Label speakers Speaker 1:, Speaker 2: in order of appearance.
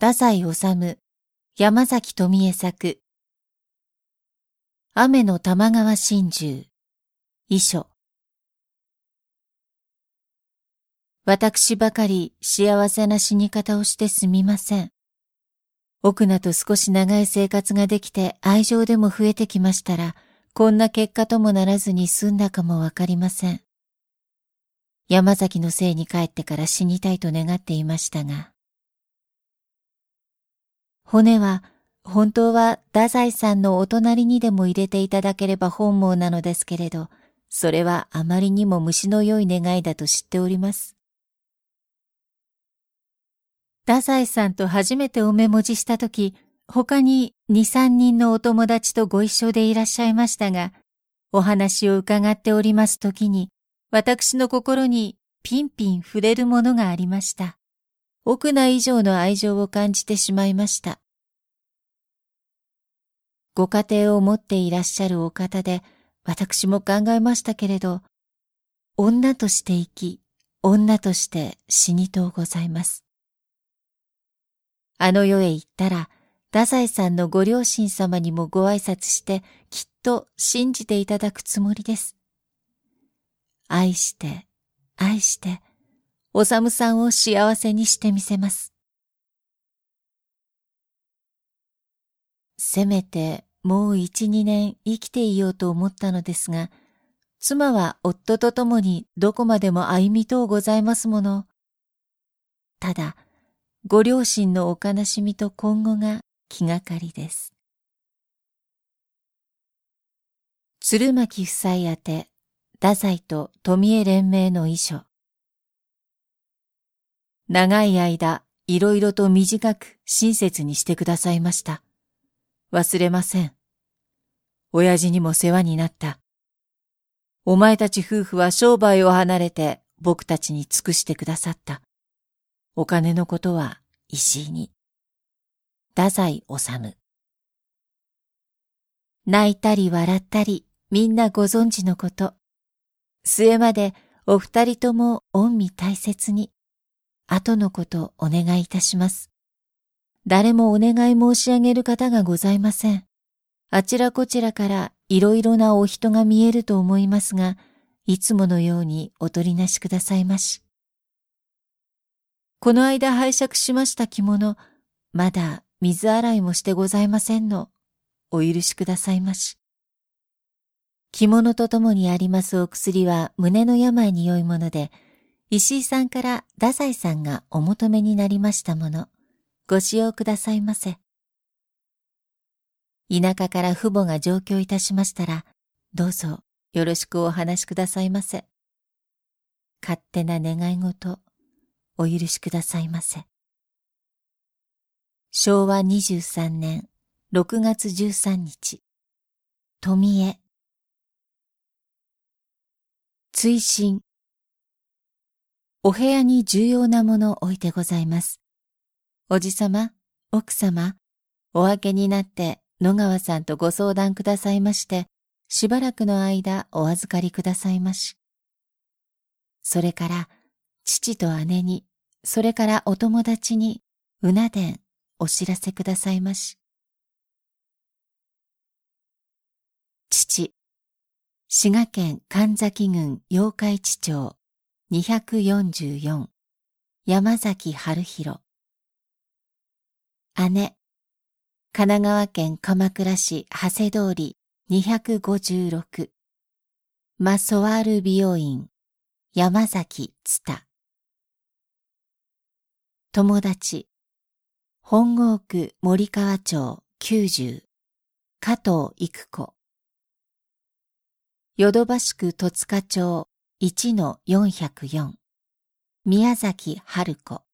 Speaker 1: 太宰治、山崎富恵作。雨の玉川心中。遺書。私ばかり幸せな死に方をしてすみません。奥菜と少し長い生活ができて愛情でも増えてきましたら、こんな結果ともならずに済んだかもわかりません。山崎のせいに帰ってから死にたいと願っていましたが。骨は本当は太宰さんのお隣にでも入れていただければ本望なのですけれど、それはあまりにも虫の良い願いだと知っております。太宰さんと初めてお目文字したとき、他に2、3人のお友達とご一緒でいらっしゃいましたが、お話を伺っておりますときに、私の心にピンピン触れるものがありました。奥菜以上の愛情を感じてしまいました。ご家庭を持っていらっしゃるお方で、私も考えましたけれど、女として生き、女として死にとうございます。あの世へ行ったら、太宰さんのご両親様にもご挨拶して、きっと信じていただくつもりです。愛して、愛して、おさむさんを幸せにしてみせます。せめてもう1、2年生きていようと思ったのですが、妻は夫と共にどこまでも歩みとうございますもの。ただ、ご両親のお悲しみと今後が気がかりです。鶴巻夫妻宛て、太宰と富江連盟の遺書。長い間、いろいろと短く親切にしてくださいました。忘れません。親父にも世話になった。お前たち夫婦は商売を離れて僕たちに尽くしてくださった。お金のことは石井に。太宰治。泣いたり笑ったりみんなご存知のこと。末までお二人とも御身大切に。後のことお願いいたします。誰もお願い申し上げる方がございません。あちらこちらからいろいろなお人が見えると思いますが、いつものようにお取りなしくださいまし。この間拝借しました着物、まだ水洗いもしてございませんの。お許しくださいまし。着物とともにありますお薬は胸の病に良いもので、石井さんから太宰さんがお求めになりましたもの。ご使用くださいませ。田舎から父母が上京いたしましたら、どうぞよろしくお話しくださいませ。勝手な願い事、お許しくださいませ。昭和23年6月13日、富江。追伸。お部屋に重要なものを置いてございます。おじさま、奥様、お明けになって野川さんとご相談くださいまして、しばらくの間お預かりくださいまし。それから、父と姉に、それからお友達に、うな伝お知らせくださいまし。父、滋賀県神崎郡八日市町244、山崎春弘。姉、神奈川県鎌倉市長谷通り256、マソワール美容院、山崎蔦。友達、本郷区森川町90、加藤育子。ヨドバシ区戸塚町1-404、宮崎春子。